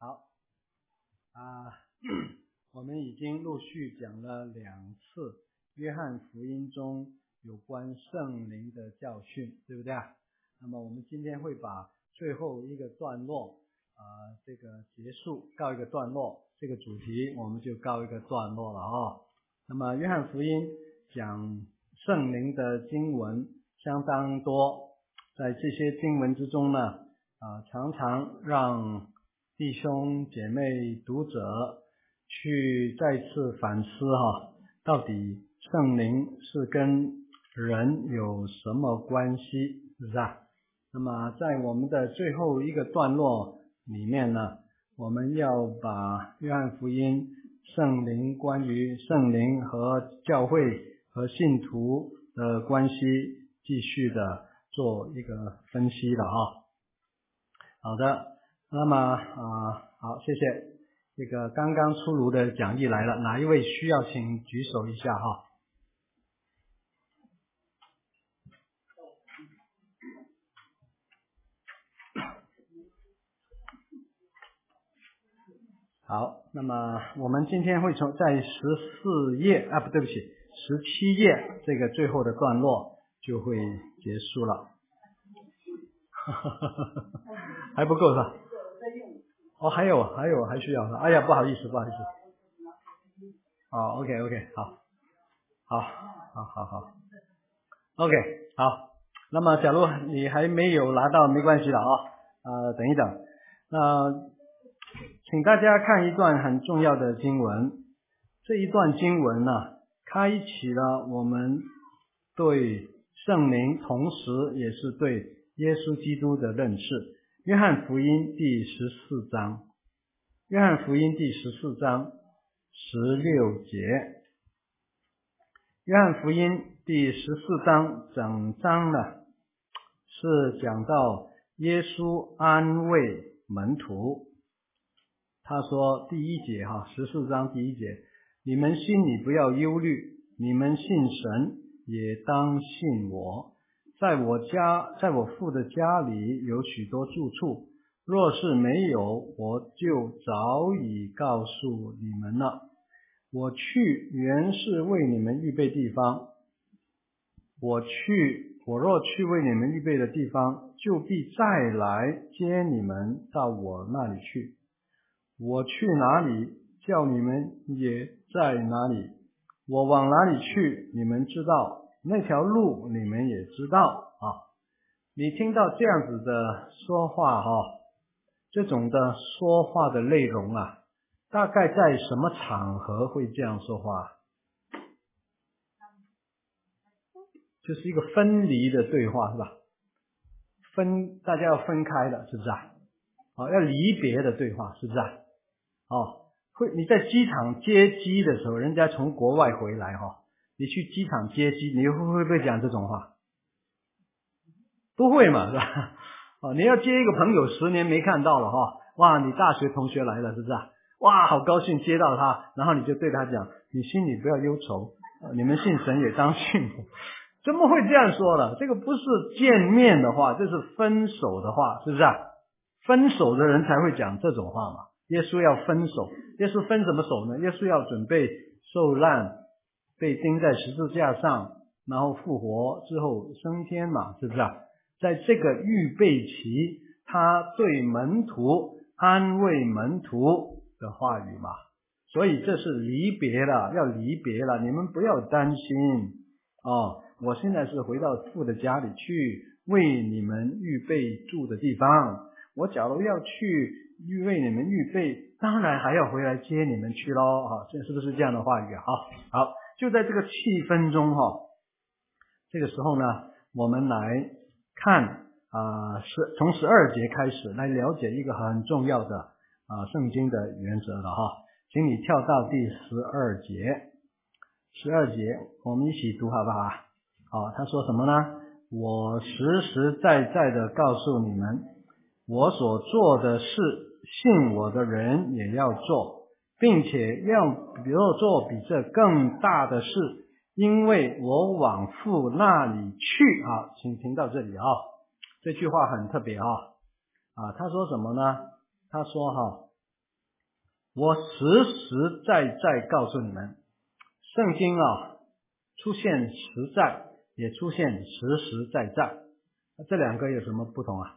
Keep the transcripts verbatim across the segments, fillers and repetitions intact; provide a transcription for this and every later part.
好啊，我们已经陆续讲了两次约翰福音中有关圣灵的教训，对不对啊？那么我们今天会把最后一个段落啊、呃，这个结束告一个段落，这个主题我们就告一个段落了哦。那么约翰福音讲圣灵的经文相当多，在这些经文之中呢，啊、呃，常常让弟兄姐妹读者去再次反思哈，到底圣灵是跟人有什么关系，是不是啊？那么在我们的最后一个段落里面呢，我们要把约翰福音圣灵关于圣灵和教会和信徒的关系继续的做一个分析了啊。好的，那么啊、呃，好，谢谢。这个刚刚出炉的讲义来了，哪一位需要请举手一下哈。好，那么我们今天会从在十四页啊，不对不起，十七页这个最后的段落就会结束了。还不够是吧？哦，还有还有还需要的。哎呀，不好意思不好意思。哦 ，OK OK， 好，好，好好好 ，OK， 好。那么假如你还没有拿到没关系的啊，呃，等一等。那、呃、请大家看一段很重要的经文。这一段经文呢、啊，开启了我们对圣灵，同时也是对耶稣基督的认识。约翰福音第十四章，约翰福音第十四章十六节。约翰福音第十四章整章呢，是讲到耶稣安慰门徒。他说第一节哈，十四章第一节，你们心里不要忧虑，你们信神也当信我。在我家，在我父的家里有许多住处，若是没有，我就早已告诉你们了。我去原是为你们预备地方，我去，我若去为你们预备的地方，就必再来接你们到我那里去。我去哪里，叫你们也在哪里。我往哪里去，你们知道，那条路你们也知道啊。你听到这样子的说话哈、啊，这种的说话的内容啊，大概在什么场合会这样说话？就是一个分离的对话是吧？分，大家要分开的，是不是啊？哦，要离别的对话，是不是啊？哦，会你在机场接机的时候，人家从国外回来哈、哦，你去机场接机，你会会不会讲这种话？不会嘛，是吧？哦，你要接一个朋友，十年没看到了哈、哦，哇，你大学同学来了，是不是啊？哇，好高兴接到他，然后你就对他讲，你心里不要忧愁，你们信神也当信我。怎么会这样说呢？这个不是见面的话，这是分手的话，是不是啊？分手的人才会讲这种话嘛。耶稣要分手，耶稣分什么手呢？耶稣要准备受难，被钉在十字架上，然后复活之后升天嘛，是不是啊？在这个预备期，他对门徒安慰门徒的话语嘛，所以这是离别了，要离别了，你们不要担心哦。我现在是回到父的家里去，为你们预备住的地方。我假如要去为你们预备，当然还要回来接你们去咯。哈，这是不是这样的话语啊？好，好，就在这个气氛中哈，这个时候呢，我们来看啊，是从十二节开始来了解一个很重要的啊圣经的原则了哈。请你跳到第十二节，十二节我们一起读好不好？好，他说什么呢？我实实在在的告诉你们，我所做的事，信我的人也要做，并且要比如做比这更大的事，因为我往父那里去。好，请听到这里啊，这句话很特别啊啊，他说什么呢？他说哈， 我实实在在告诉你们，圣经啊出现实在，也出现实实在在，这两个有什么不同啊？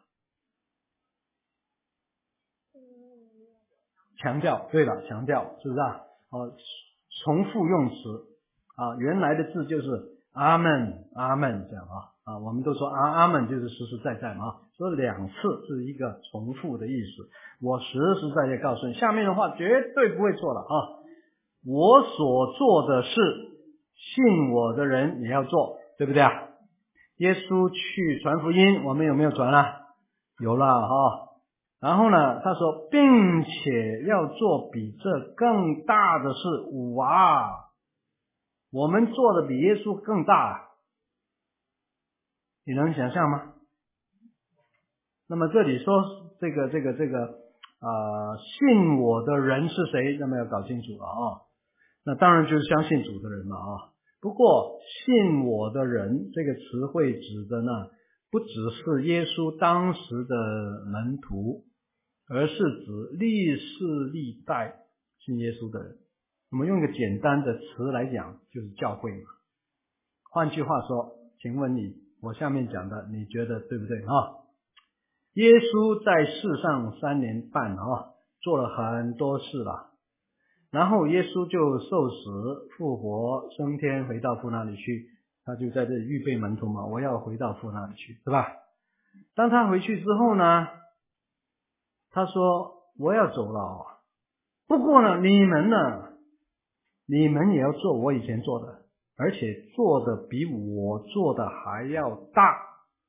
强调，对了，强调，是不是啊？哦，重复用词啊，原来的字就是阿门，阿门这样啊啊，我们都说阿阿门就是实实在在嘛，说两次是一个重复的意思。我实实在在告诉你，下面的话绝对不会错了啊！我所做的事，信我的人也要做，对不对啊？耶稣去传福音，我们有没有传啊？有了哈。然后呢，他说，并且要做比这更大的事。哇，我们做的比耶稣更大，你能想象吗？那么这里说这个这个这个呃，信我的人是谁？那么要搞清楚了啊。那当然就是相信主的人了啊。不过信我的人这个词汇指的呢，不只是耶稣当时的门徒，而是指历世历代信耶稣的人。我们用一个简单的词来讲，就是教会嘛。换句话说，请问你，我下面讲的你觉得对不对啊？耶稣在世上三年半啊，做了很多事了。然后耶稣就受死、复活、升天，回到父那里去。他就在这里预备门徒嘛，我要回到父那里去，对吧？当他回去之后呢，他说我要走了，不过呢，你们呢，你们也要做我以前做的，而且做的比我做的还要大。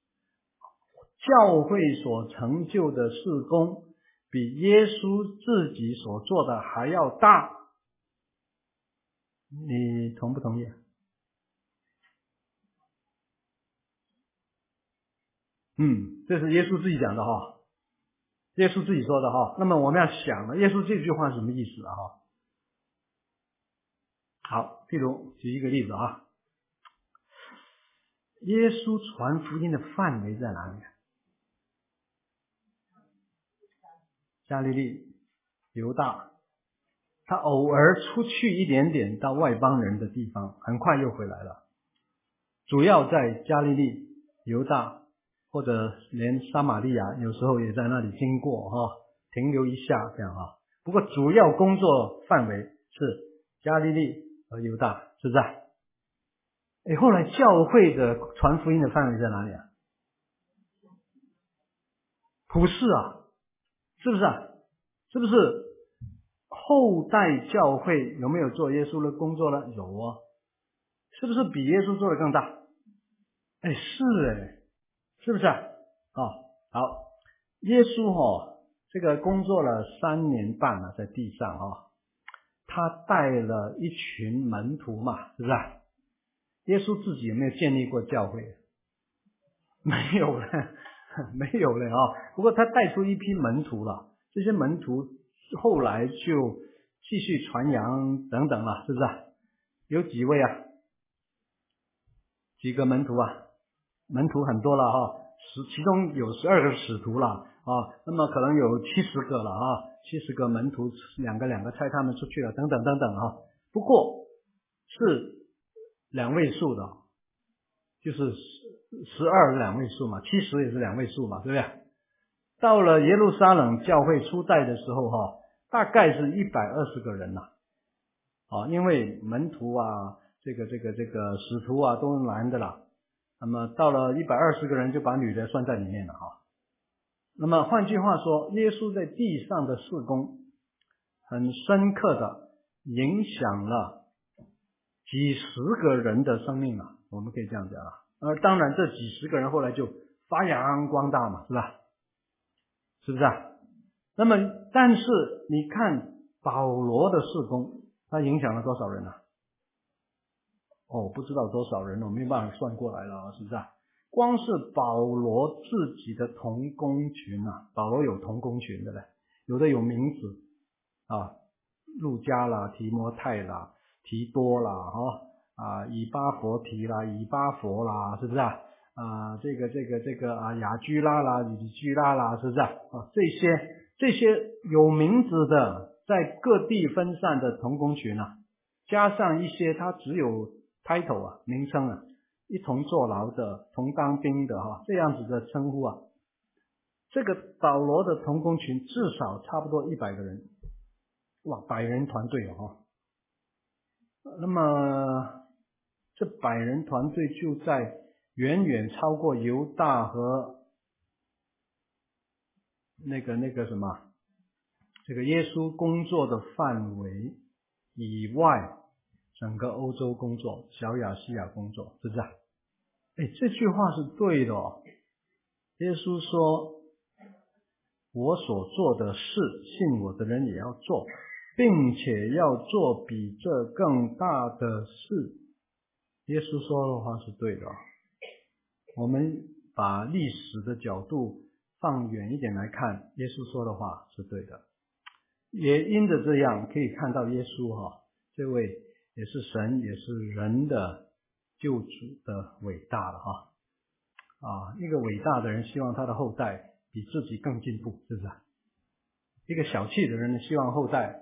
教会所成就的事工比耶稣自己所做的还要大，你同不同意？嗯，这是耶稣自己讲的哈，耶稣自己说的哈。那么我们要想了，耶稣这句话是什么意思啊？哈，好，譬如举一个例子啊，耶稣传福音的范围在哪里？加利利、犹大，他偶尔出去一点点到外邦人的地方，很快又回来了。主要在加利利、犹大，或者连撒玛利亚有时候也在那里经过哈，停留一下这样啊。不过主要工作范围是加利利和犹大，是不是啊？哎，后来教会的传福音的范围在哪里啊？普世啊，是不是啊？是不是后代教会有没有做耶稣的工作呢？有啊，是不是比耶稣做的更大？哎，是哎，是不是啊？哦，好，耶稣哦，这个工作了三年半了，在地上哦，他带了一群门徒嘛，是不是啊？耶稣自己有没有建立过教会？没有了，没有了啊。不过他带出一批门徒了，这些门徒后来就继续传扬等等了，是不是啊？有几位啊？几个门徒啊？门徒很多了哈，十其中有十二个使徒了啊，那么可能有七十个了啊，七十个门徒，两个两个差他们出去了，等等等等啊。不过是两位数的，就是十二是两位数嘛，七十也是两位数嘛，对不对？到了耶路撒冷教会初代的时候哈，大概是一百二十个人呐，啊，因为门徒啊，这个这个这个使徒啊都是男的啦。那么到了一百二十个人就把女的算在里面了哈。那么换句话说，耶稣在地上的事工很深刻的影响了几十个人的生命啊，我们可以这样讲啊。而当然这几十个人后来就发扬光大嘛，是吧？是不是啊？那么但是你看保罗的事工，他影响了多少人啊？哦，不知道多少人，我没办法算过来了，是不是啊？光是保罗自己的同工群啊，保罗有同工群的嘞，有的有名字啊，路加啦、提摩太啦、提多啦，哈啊，以巴弗提啦、以巴弗啦，是不是啊？啊，这个这个这个啊，雅居拉啦、以居拉啦，是不是啊？啊，这些这些有名字的在各地分散的同工群啊，加上一些他只有 title 啊名称啊，一同坐牢的、同当兵的哈、啊、这样子的称呼啊，这个保罗的同工群至少差不多一百个人，哇，百人团队哦。那么这百人团队就在远远超过犹大和那个那个什么这个耶稣工作的范围以外，整个欧洲工作，小亚细亚工作，是不是啊？哎，这句话是对的哦。耶稣说，我所做的事，信我的人也要做，并且要做比这更大的事。耶稣说的话是对的哦。我们把历史的角度放远一点来看，耶稣说的话是对的。也因着这样，可以看到耶稣哈、哦，这位也是神也是人的救主的伟大了哈啊！一个伟大的人希望他的后代比自己更进步，是不是？一个小气的人希望后代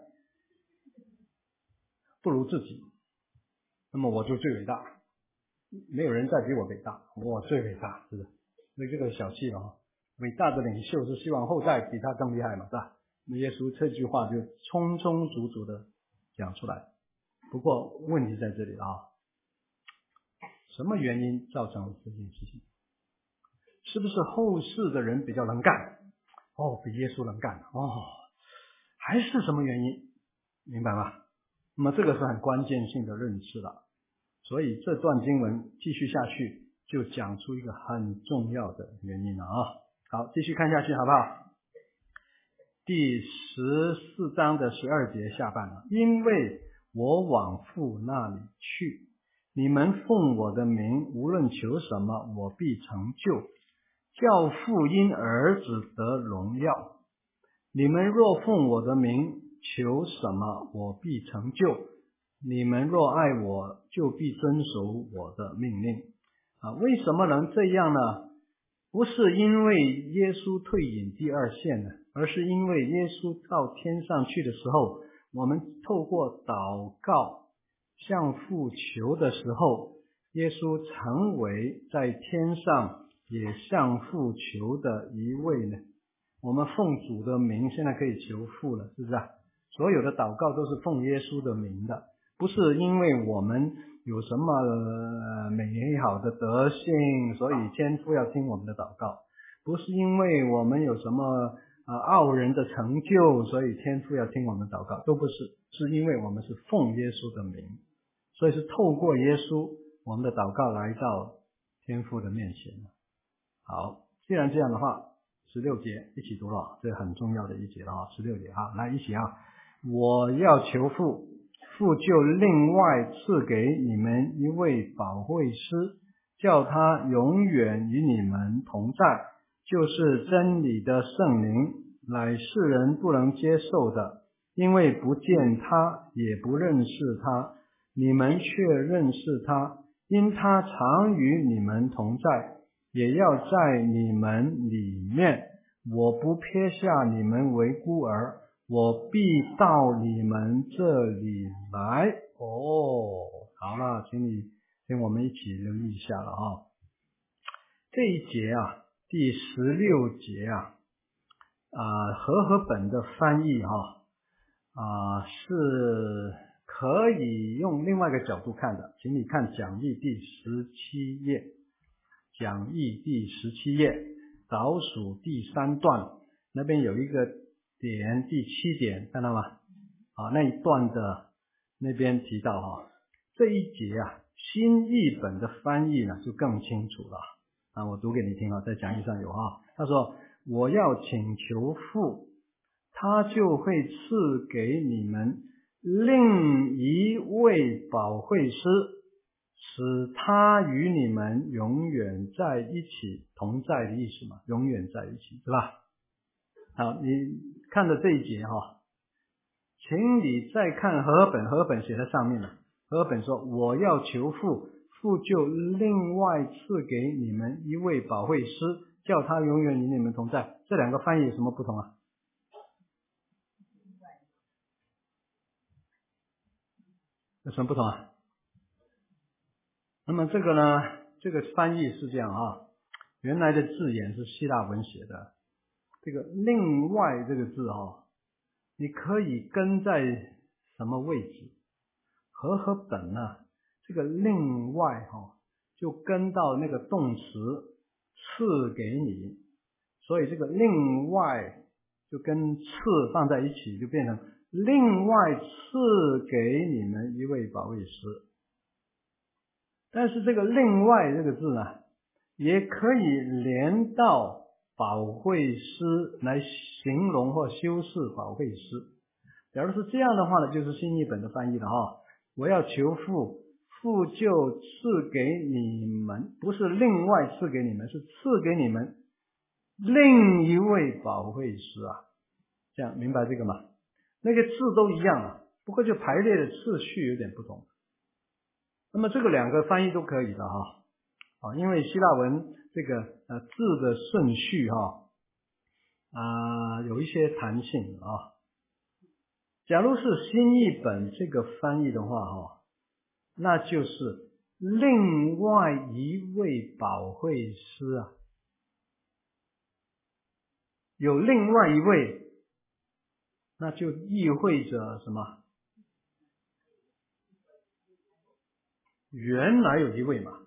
不如自己，那么我就最伟大，没有人再比我伟大，我最伟大，是不是？所以这个小气了哈。伟大的领袖是希望后代比他更厉害嘛，是吧？那耶稣这句话就充充足足的讲出来。不过问题在这里啊，什么原因造成了这件事情？是不是后世的人比较能干？哦，比耶稣能干哦，还是什么原因？明白吗？那么这个是很关键性的认识了。所以这段经文继续下去，就讲出一个很重要的原因了啊。好，继续看下去好不好？第十四章的十二节下半了，因为我往父那里去，你们奉我的名无论求什么，我必成就，叫父因儿子得荣耀。你们若奉我的名求什么，我必成就。你们若爱我，就必遵守我的命令。啊，为什么能这样呢？不是因为耶稣退隐第二线呢，而是因为耶稣到天上去的时候，我们透过祷告向父求的时候，耶稣成为在天上也向父求的一位呢。我们奉主的名现在可以求父了，是不是啊？所有的祷告都是奉耶稣的名的，不是因为我们有什么、呃、美好的德性，所以天父要听我们的祷告，不是因为我们有什么、呃、傲人的成就，所以天父要听我们的祷告，都不是，是因为我们是奉耶稣的名，所以是透过耶稣，我们的祷告来到天父的面前。好，既然这样的话，十六节一起读了，这很重要的一节了啊！十六节啊，来一起啊！我要求父，父就另外赐给你们一位保惠师，叫他永远与你们同在，就是真理的圣灵，乃世人不能接受的，因为不见他，也不认识他，你们却认识他，因他常与你们同在，也要在你们里面。我不撇下你们为孤儿，我必到你们这里来。哦，好了，请你请我们一起留意一下了啊。这一节啊，第十六节啊，啊和合本的翻译哈啊是可以用另外一个角度看的，请你看讲义第十七页，讲义第十七页。倒数第三段那边有一个点，第七点看到吗？啊，那一段的那边提到哈，这一节啊，新译本的翻译呢就更清楚了啊，我读给你听啊，在讲义上有啊，他说我要请求父，他就会赐给你们另一位保惠师，使他与你们永远在一起，同在的意思嘛，永远在一起，是吧？好，你看着这一节哈，请你再看和合本，和合本写在上面了。和合本说我要求父，父就另外赐给你们一位保惠师，叫他永远与你们同在。这两个翻译有什么不同啊？ 有什么不同啊？那么这个呢，这个翻译是这样啊，原来的字眼是希腊文写的，这个另外这个字啊，你可以跟在什么位置？和合本呢，这个另外哈、哦，就跟到那个动词赐给你，所以这个另外就跟赐放在一起，就变成另外赐给你们一位保惠师。但是这个另外这个字呢，也可以连到保惠师来形容或修饰保惠师。假如是这样的话呢，就是新译本的翻译了哈。我要求父，父就赐给你们，不是另外赐给你们，是赐给你们另一位保惠师啊。这样明白这个吗？那个字都一样啊，不过就排列的次序有点不同。那么这个两个翻译都可以的哈，啊，因为希腊文这个呃字的顺序哈啊、呃、有一些弹性啊。假如是新译本这个翻译的话哈，那就是另外一位保惠师啊，有另外一位，那就意味着什么？原来有一位嘛，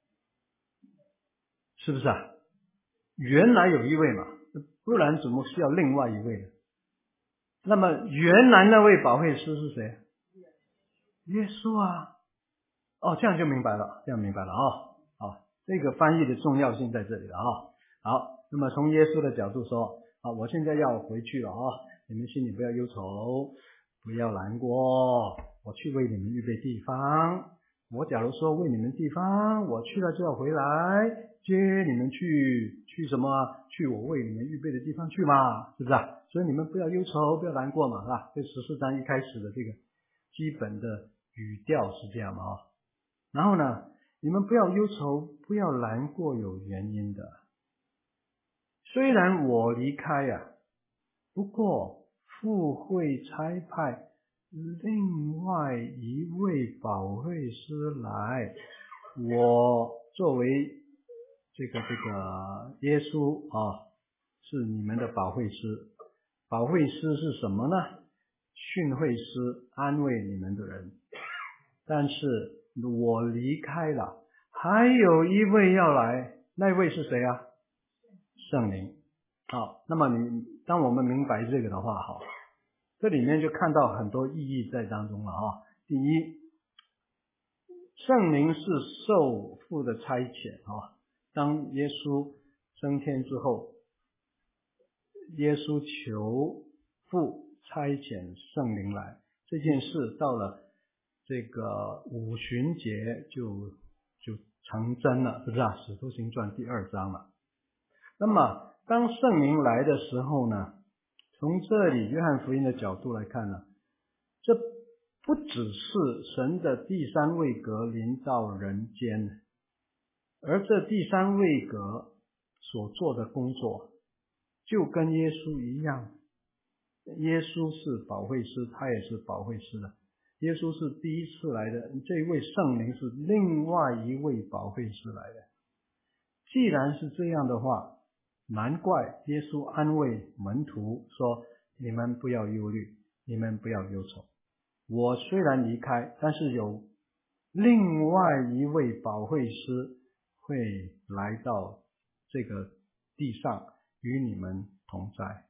是不是啊？原来有一位嘛，不然怎么需要另外一位呢？那么原来那位保惠师是谁？耶稣啊！哦，这样就明白了，这样明白了啊！好，这个翻译的重要性在这里了啊！好，那么从耶稣的角度说，啊，我现在要回去了啊，你们心里不要忧愁，不要难过，我去为你们预备地方。我假如说为你们地方，我去了就要回来接你们去，去什么？去我为你们预备的地方去嘛，是不是啊？所以你们不要忧愁，不要难过嘛，是吧？这十四章一开始的这个基本的语调是这样嘛啊。然后呢，你们不要忧愁，不要难过，有原因的。虽然我离开呀、啊，不过父会差派另外一位保惠师来，我作为这个这个耶稣啊，是你们的保惠师。保惠师是什么呢？训诲师，安慰你们的人。但是我离开了，还有一位要来，那位是谁啊？圣灵。好，那么你当我们明白这个的话，好，这里面就看到很多意义在当中了啊。第一，圣灵是受父的差遣啊。当耶稣升天之后，耶稣求父差遣圣灵来，这件事到了这个五旬节就就成真了，是不是啊？使徒行传第二章了。那么当圣灵来的时候呢，从这里约翰福音的角度来看呢，这不只是神的第三位格临到人间，而这第三位格所做的工作就跟耶稣一样。耶稣是保惠师，他也是保惠师的。耶稣是第一次来的，这一位圣灵是另外一位保惠师来的。既然是这样的话，难怪耶稣安慰门徒说，你们不要忧虑，你们不要忧愁。我虽然离开，但是有另外一位保惠师会来到这个地上与你们同在。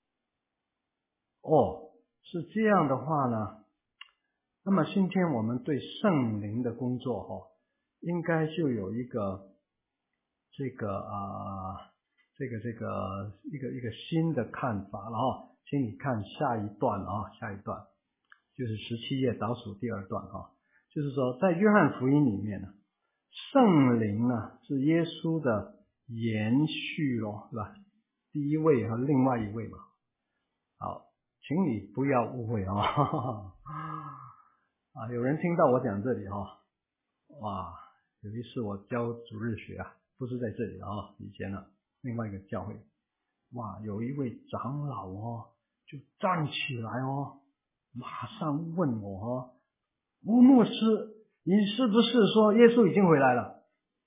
哦，是这样的话呢，那么今天我们对圣灵的工作哦，应该就有一个这个啊、呃，这个这个一个一个新的看法了哈。请你看下一段啊，下一段就是十七页倒数第二段啊，就是说在约翰福音里面呢，圣灵呢是耶稣的延续咯，是吧？第一位和另外一位嘛。好，请你不要误会啊！啊，有人听到我讲这里哈、哦，哇，有一次我教主日学啊，不是在这里啊、哦，以前呢另外一个教会，哇，有一位长老哦，就站起来哦，马上问我哦， 吴牧师，你是不是说耶稣已经回来了？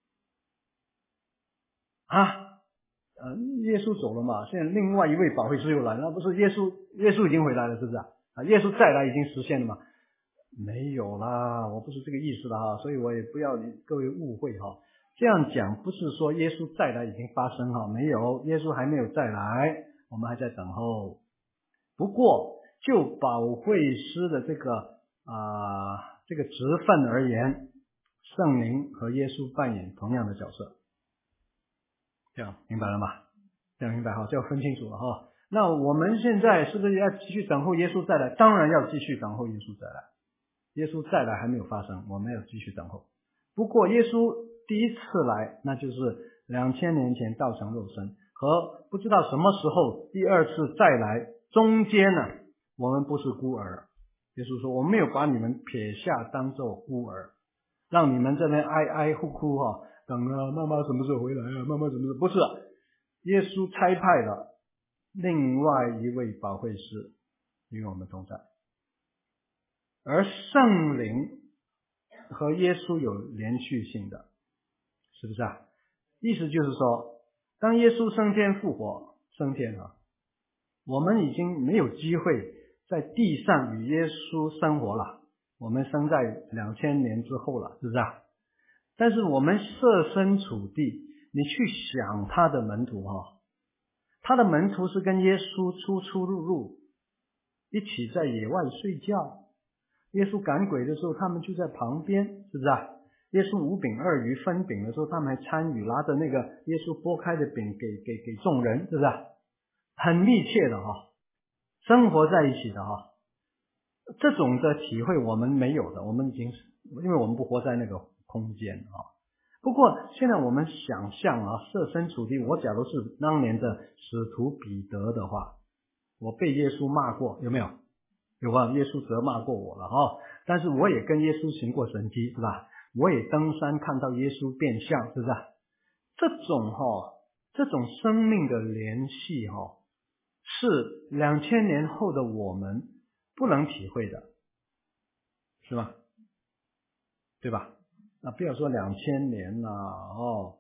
啊，呃，耶稣走了嘛，现在另外一位保惠师又来了，那不是耶稣耶稣已经回来了，是不是啊？啊，耶稣再来已经实现了嘛？没有啦，我不是这个意思的哈，所以我也不要各位误会哈。这样讲不是说耶稣再来已经发生哈，没有，耶稣还没有再来，我们还在等候。不过就保惠师的这个啊、呃、这个职分而言，圣灵和耶稣扮演同样的角色，这样明白了吗？这样明白哈，这要分清楚了哈。那我们现在是不是要继续等候耶稣再来？当然要继续等候耶稣再来。耶稣再来还没有发生，我们要继续等候。不过耶稣第一次来，那就是两千年前道成肉身，和不知道什么时候第二次再来，中间呢，我们不是孤儿。耶稣说，我没有把你们撇下当作孤儿，让你们这边哀哀哭哭哈，等啊妈妈什么时候回来啊，妈妈什么时候，不是，耶稣差派了另外一位保惠师与我们同在。而圣灵和耶稣有连续性的，是不是啊？意思就是说，当耶稣升天复活升天了，我们已经没有机会在地上与耶稣生活了，我们生在两千年之后了，是不是啊？但是我们设身处地，你去想他的门徒哈，他的门徒是跟耶稣出出入入，一起在野外睡觉。耶稣赶鬼的时候，他们就在旁边，是不是啊？耶稣五饼二鱼分饼的时候，他们还参与，拿着那个耶稣拨开的饼给给给众人，是不是啊？很密切的哈，生活在一起的哈。这种的体会我们没有的，我们已经因为我们不活在那个空间啊。不过现在我们想象啊，设身处地，我假如是当年的使徒彼得的话，我被耶稣骂过，有没有？有啊，耶稣责骂过我了哈，但是我也跟耶稣行过神迹，是吧？我也登山看到耶稣变相，是不是？这种哈，这种生命的联系哈，是两千年后的我们不能体会的，是吧？对吧？那不要说两千年了哦，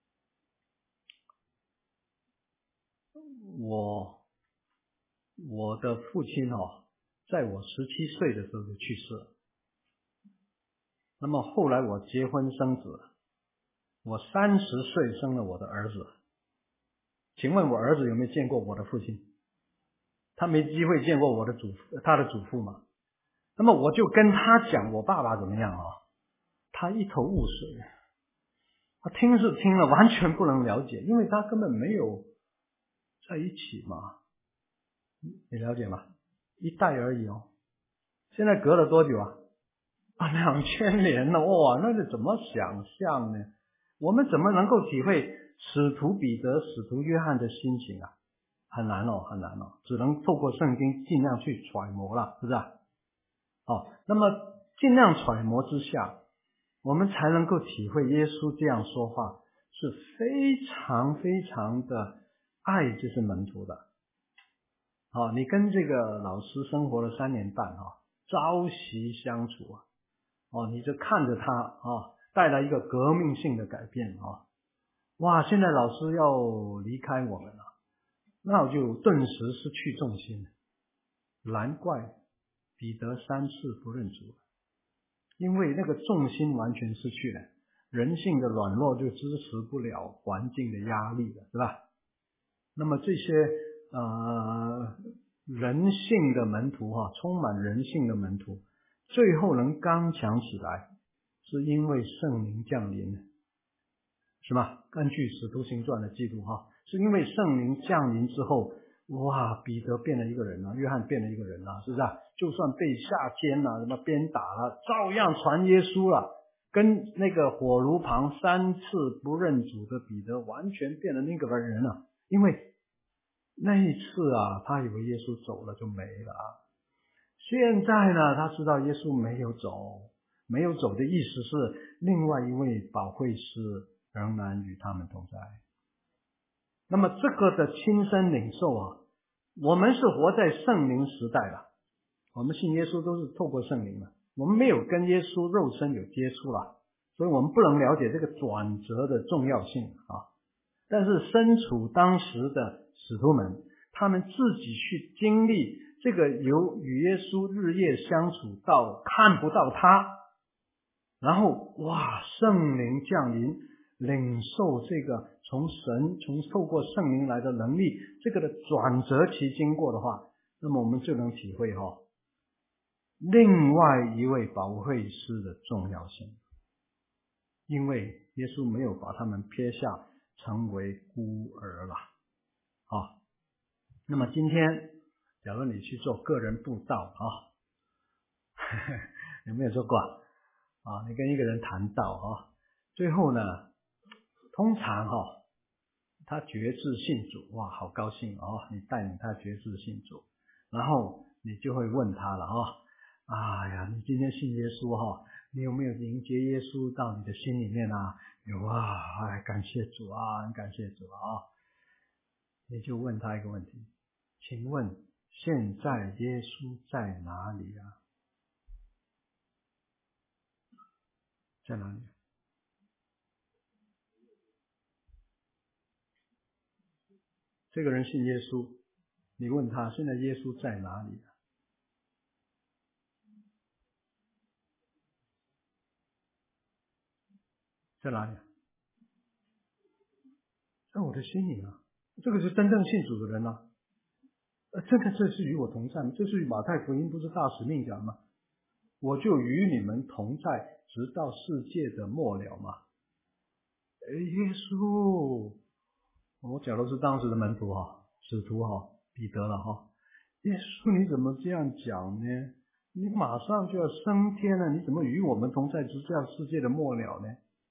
我我的父亲哦，在我十七岁的时候就去世了。那么后来我结婚生子，我三十岁生了我的儿子。请问我儿子有没有见过我的父亲？他没机会见过我的祖父，他的祖父嘛。那么我就跟他讲我爸爸怎么样啊，他一头雾水。他听是听了，完全不能了解，因为他根本没有在一起嘛。你了解吗？一代而已哦。现在隔了多久啊？啊，两千年了，哇，那是怎么想象呢？我们怎么能够体会使徒彼得、使徒约翰的心情啊？很难哦，很难哦，只能透过圣经尽量去揣摩了，是不是啊？哦，那么尽量揣摩之下，我们才能够体会耶稣这样说话是非常非常的爱这些门徒的。好，你跟这个老师生活了三年半啊，朝夕相处啊，哦，你就看着他啊，带来一个革命性的改变啊！哇，现在老师要离开我们了，那我就顿时失去重心。难怪彼得三次不认主，因为那个重心完全失去了，人性的软弱就支持不了环境的压力了，是吧？那么这些呃人性的门徒哈、啊，充满人性的门徒，最后能刚强起来，是因为圣灵降临，是吧？根据使徒行传的记录哈，是因为圣灵降临之后，哇，彼得变了一个人了，约翰变了一个人了，是不是啊？就算被下监了，什么鞭打了，照样传耶稣了，跟那个火炉旁三次不认主的彼得完全变了那个人了，因为那一次啊，他以为耶稣走了就没了。现在呢，他知道耶稣没有走，没有走的意思是另外一位保惠师仍然与他们同在。那么这个的亲身领受啊，我们是活在圣灵时代的，我们信耶稣都是透过圣灵的。 我们没有跟耶稣肉身有接触啦，所以我们不能了解这个转折的重要性啊。但是身处当时的使徒们，他们自己去经历这个由与耶稣日夜相处到看不到他，然后哇，圣灵降临，领受这个从神从透过圣灵来的能力，这个的转折期经过的话，那么我们就能体会哈，另外一位保惠师的重要性。因为耶稣没有把他们撇下成为孤儿了啊。那么今天假如你去做个人布道啊，有没有做过啊？你跟一个人谈道啊，最后呢通常哈、哦，他决志信主，哇，好高兴哦！你带领他决志信主，然后你就会问他了哦，哎呀，你今天信耶稣哈、哦，你有没有迎接耶稣到你的心里面啊？有啊，哎，感谢主啊，很感谢主啊！你就问他一个问题，请问现在耶稣在哪里啊？在哪里？这个人信耶稣，你问他现在耶稣在哪里啊？在哪里？在我的心里啊！这个是真正信主的人啊！呃，这个这是与我同在，这是马太福音不是大使命讲吗？我就与你们同在，直到世界的末了嘛。哎，耶稣，我假如是当时的门徒哈，使徒哈，彼得了哈，耶稣你怎么这样讲呢？你马上就要升天了，你怎么与我们同在，直到世界的末了呢？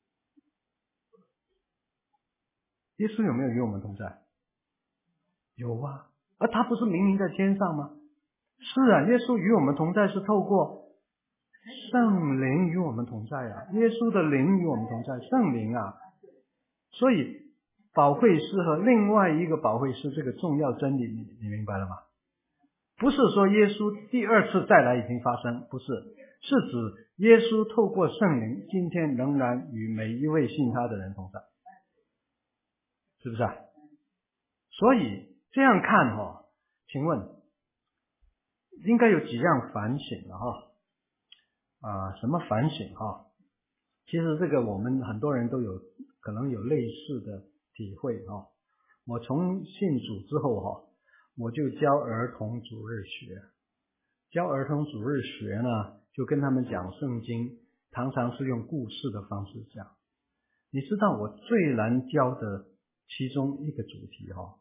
耶稣有没有与我们同在？有啊，而他不是明明在天上吗？是啊，耶稣与我们同在是透过圣灵与我们同在啊，耶稣的灵与我们同在，圣灵啊。所以保惠师和另外一个保惠师这个重要真理，你你明白了吗？不是说耶稣第二次再来已经发生，不是，是指耶稣透过圣灵今天仍然与每一位信他的人同在，是不是啊？所以这样看哦，请问应该有几样反省了哈啊？什么反省哈？其实这个我们很多人都有可能有类似的体会哈。我从信主之后哈，我就教儿童主日学，教儿童主日学呢，就跟他们讲圣经，常常是用故事的方式讲。你知道我最难教的其中一个主题哈，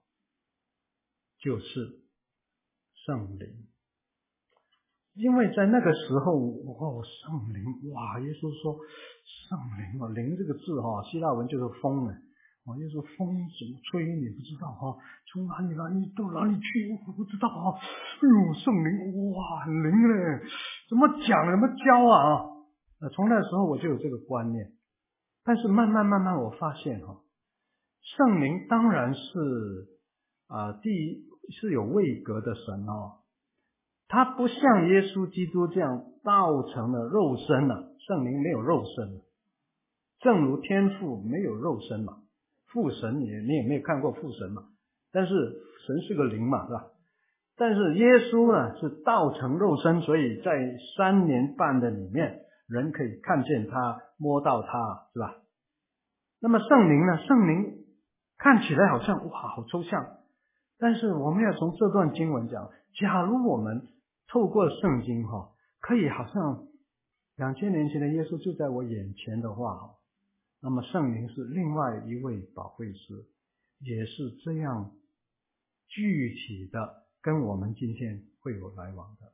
就是圣灵。因为在那个时候，哦，圣灵，哇，耶稣说圣灵啊，灵这个字哈，希腊文就是风呢。哦，耶稣风怎么吹你不知道哈，从哪里来你到哪里去我不知道哈。哎呦，圣灵，哇，很灵嘞，怎么讲怎么教啊？呃，从那时候我就有这个观念，但是慢慢慢慢我发现哈，圣灵当然是啊、呃，第一是有位格的神哦。他不像耶稣基督这样道成了肉身了，圣灵没有肉身，正如天父没有肉身嘛，父神也你也没有看过父神嘛，但是神是个灵嘛，是吧？但是耶稣呢是道成肉身，所以在三年半的里面，人可以看见他，摸到他，是吧？那么圣灵呢？圣灵看起来好像哇好抽象，但是我们要从这段经文讲，假如我们透过圣经哈，可以好像两千年前的耶稣就在我眼前的话，那么圣灵是另外一位保惠师，也是这样具体的跟我们今天会有来往的。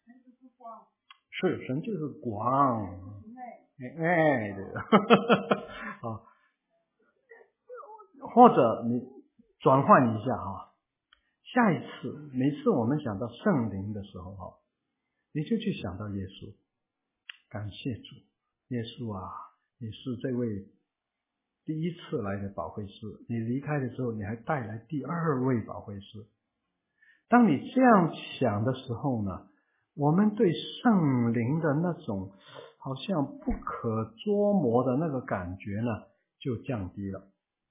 是，神就是光，哎，对的，啊，或者你转换一下啊。下一次，每次我们想到圣灵的时候哈，你就去想到耶稣，感谢主，耶稣啊，你是这位第一次来的保惠师，你离开的时候，你还带来第二位保惠师。当你这样想的时候呢， 我们对圣灵的那种好像不可捉摸的那个感觉呢，就降低了。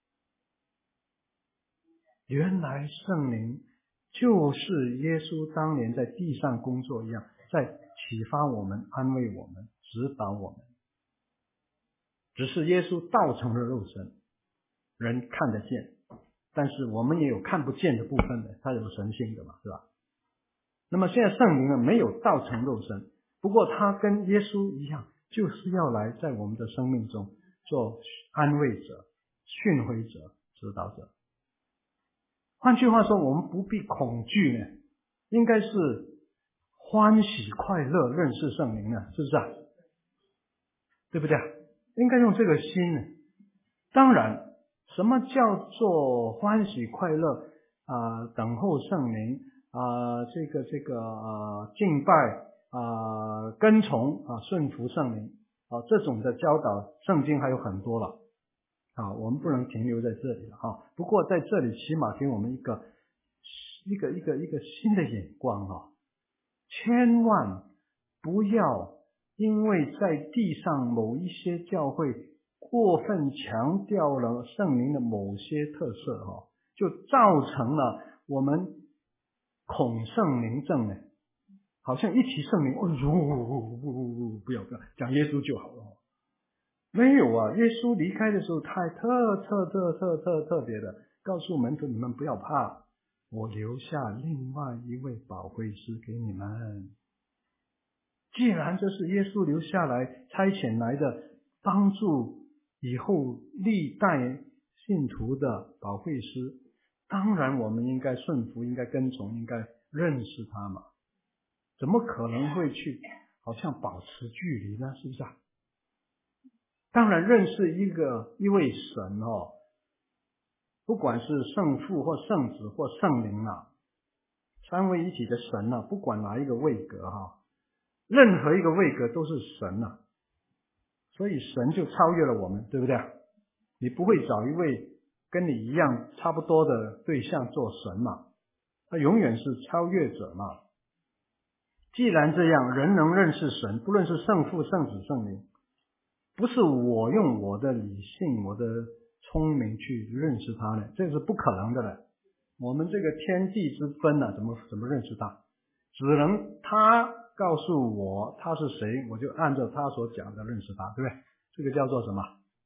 原来圣灵就是耶稣当年在地上工作一样，在启发我们、安慰我们、指导我们。只是耶稣道成了肉身，人看得见，但是我们也有看不见的部分的，他有神性的嘛，是吧？那么现在圣灵呢，没有道成肉身，不过他跟耶稣一样，就是要来在我们的生命中做安慰者、训诲者、指导者。换句话说，我们不必恐惧呢，应该是欢喜快乐认识圣灵呢，是不是啊？对不对？应该用这个心呢。当然，什么叫做欢喜快乐啊、呃？等候圣灵啊、呃，这个这个呃敬拜啊、呃，跟从啊、呃，顺服圣灵啊、呃，这种的教导，圣经还有很多了啊，我们不能停留在这里了哈。不过在这里起码给我们一个一个一个一个新的眼光哈，千万不要因为在地上某一些教会过分强调了圣灵的某些特色哈，就造成了我们恐圣灵症呢，好像一提圣灵，哦呦，不要不要讲耶稣就好了。没有啊，耶稣离开的时候，他还特特特特特特别的告诉门徒，你们不要怕，我留下另外一位保惠师给你们。既然这是耶稣留下来差遣来的，帮助以后历代信徒的保惠师，当然我们应该顺服，应该跟从，应该认识他嘛。怎么可能会去好像保持距离呢？是不是啊？当然认识一个一位神哦，不管是圣父或圣子或圣灵啊，三位一体的神啊，不管哪一个位格哈、啊，任何一个位格都是神啊，所以神就超越了我们，对不对？你不会找一位跟你一样差不多的对象做神嘛，他永远是超越者嘛。既然这样，人能认识神，不论是圣父、圣子、圣灵，不是我用我的理性、我的聪明去认识他呢，这是不可能的了。我们这个天地之分呢、啊，怎么怎么认识他？只能他告诉我他是谁，我就按照他所讲的认识他，对不对？这个叫做什么？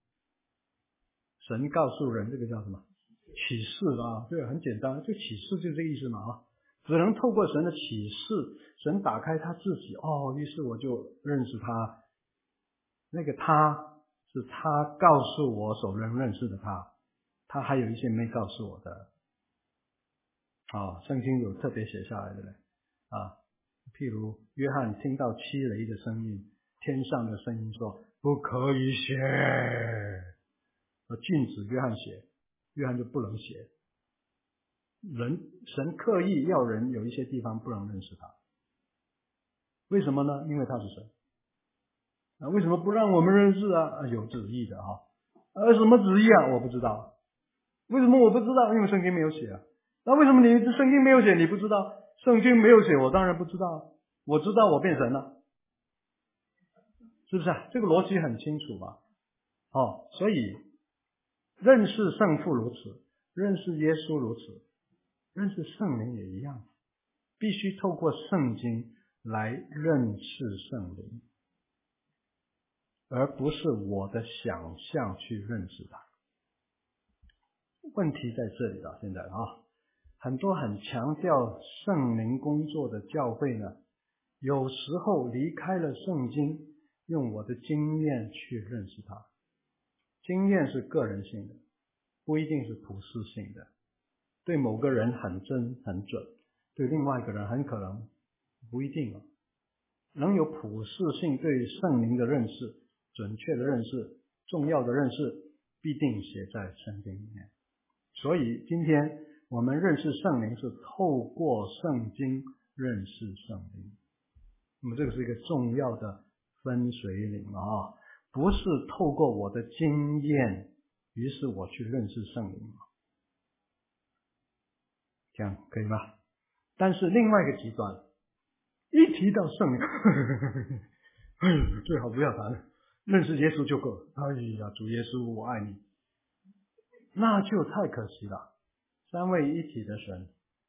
神告诉人，这个叫什么？启示啊，对，很简单，就启示就这个意思嘛啊。只能透过神的启示，神打开他自己，哦，于是我就认识他。那个他是他告诉我所能认识的他，他还有一些没告诉我的啊，圣经有特别写下来的嘞啊，譬如约翰听到七雷的声音，天上的声音说不可以写，禁止约翰写，约翰就不能写。人神刻意要人有一些地方不能认识他，为什么呢？因为他是神啊，为什么不让我们认识啊？啊有旨意的哈、啊，呃，什么旨意啊？我不知道。为什么我不知道？因为圣经没有写啊。那为什么你圣经没有写你不知道？圣经没有写，我当然不知道。我知道我变神了，是不是啊？这个逻辑很清楚嘛。哦，所以认识圣父如此，认识耶稣如此，认识圣灵也一样，必须透过圣经来认识圣灵，而不是我的想象去认识它。问题在这里了，现在啊，很多很强调圣灵工作的教会呢，有时候离开了圣经，用我的经验去认识它。经验是个人性的，不一定是普世性的，对某个人很真很准，对另外一个人很可能不一定。能有普世性对圣灵的认识、准确的认识、重要的认识，必定写在圣经里面。所以今天我们认识圣灵是透过圣经认识圣灵，那么这个是一个重要的分水岭啊，不是透过我的经验，于是我去认识圣灵，这样可以吗？但是另外一个极端， 一提到圣灵，哎呀，最好不要谈了，认识耶稣就够了。哎呀，主耶稣，我爱你，那就太可惜了。三位一体的神，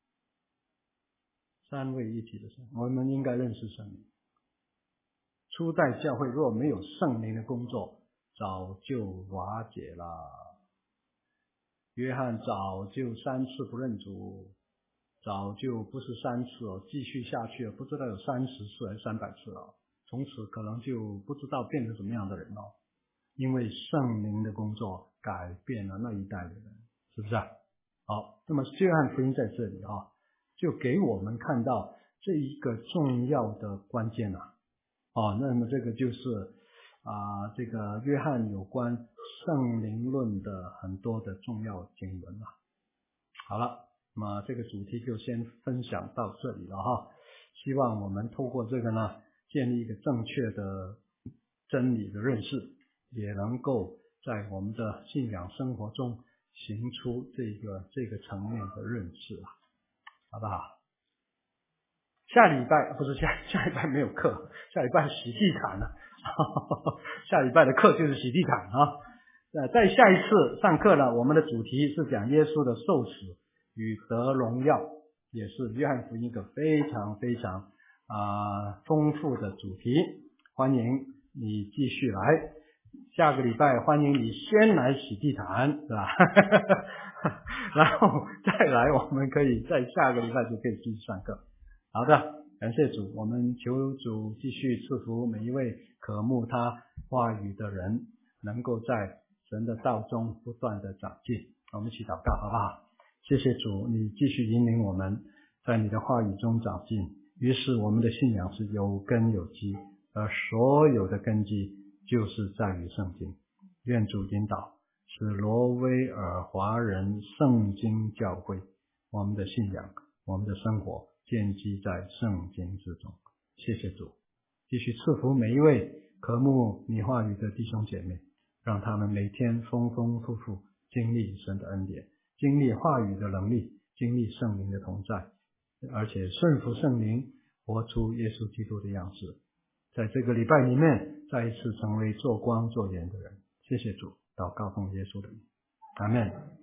三位一体的神，我们应该认识圣灵。初代教会若没有圣灵的工作，早就瓦解了。约翰早就三次不认主，早就不是三次哦，继续下去了，不知道有三十次还是三百次了。从此可能就不知道变成什么样的人了，因为圣灵的工作改变了那一代的人，是不是啊？好，那么约翰福音在这里啊，就给我们看到这一个重要的关键啊。哦，那么这个就是啊、呃，这个约翰有关圣灵论的很多的重要经文了。好了，那么这个主题就先分享到这里了哈。希望我们透过这个呢，建立一个正确的真理的认识，也能够在我们的信仰生活中行出这个这个层面的认识啊，好不好？下礼拜不是下下礼拜没有课，下礼拜洗地毯了，下礼拜的课就是洗地毯啊。那在下一次上课呢，我们的主题是讲耶稣的受死与得荣耀，也是约翰福音一个非常非常啊、呃、丰富的主题。欢迎你继续来，下个礼拜欢迎你先来洗地毯，是吧？然后再来，我们可以在下个礼拜就可以继续上课。好的，感谢主，我们求主继续赐福每一位渴慕他话语的人，能够在神的道中不断的长进。我们一起祷告好不好？谢谢主，你继续引领我们在你的话语中长进，于是我们的信仰是有根有基，而所有的根基就是在于圣经。愿主引导，使罗威尔华人圣经教会我们的信仰，我们的生活建基在圣经之中。谢谢主，继续赐福每一位渴慕你话语的弟兄姐妹，让他们每天丰丰富富经历神的恩典，经历话语的能力，经历圣灵的同在，而且顺服圣灵，活出耶稣基督的样式，在这个礼拜里面再一次成为做光做盐的人。谢谢主，祷告奉耶稣的名，阿们。